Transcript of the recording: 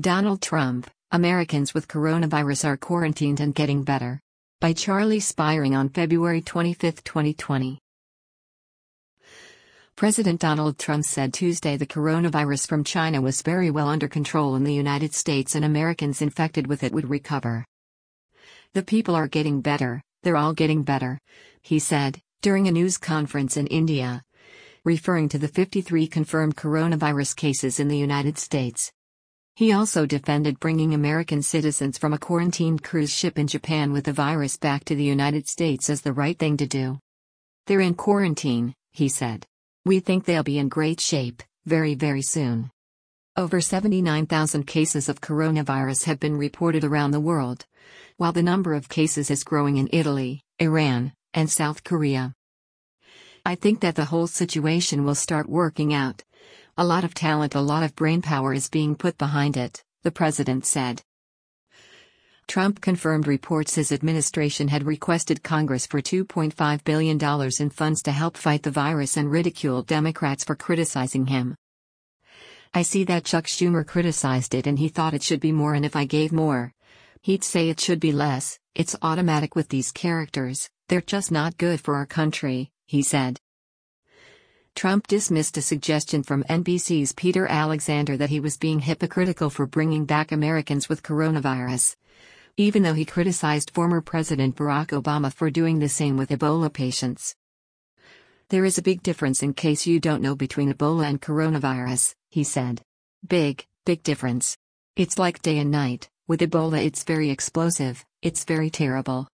Donald Trump, Americans with coronavirus are quarantined and getting better. By Charlie Spiring on February 25, 2020. President Donald Trump said Tuesday the coronavirus from China was very well under control in the United States and Americans infected with it would recover. The people are getting better, they're all getting better, he said, during a news conference in India, referring to the 53 confirmed coronavirus cases in the United States. He also defended bringing American citizens from a quarantined cruise ship in Japan with the virus back to the United States as the right thing to do. They're in quarantine, he said. We think they'll be in great shape, very, very soon. Over 79,000 cases of coronavirus have been reported around the world, while the number of cases is growing in Italy, Iran, and South Korea. I think that the whole situation will start working out. A lot of talent, a lot of brainpower is being put behind it, the president said. Trump confirmed reports his administration had requested Congress for $2.5 billion in funds to help fight the virus and ridiculed Democrats for criticizing him. I see that Chuck Schumer criticized it and he thought it should be more, and if I gave more, he'd say it should be less. It's automatic with these characters, they're just not good for our country, he said. Trump dismissed a suggestion from NBC's Peter Alexander that he was being hypocritical for bringing back Americans with coronavirus, even though he criticized former President Barack Obama for doing the same with Ebola patients. There is a big difference, in case you don't know, between Ebola and coronavirus, he said. Big difference. It's like day and night. With Ebola it's very explosive, it's very terrible.